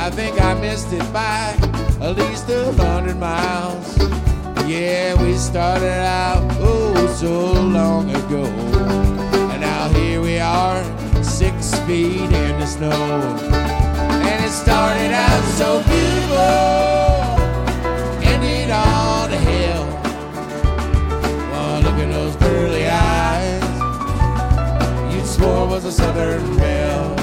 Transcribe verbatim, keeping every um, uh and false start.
I think I missed it by at least a hundred miles. Yeah, we started out oh so long ago, and now here we are, six feet in the snow. And it started out so beautiful, ended all to hell. Oh, look at those pearly eyes, you'd swore was a southern belle.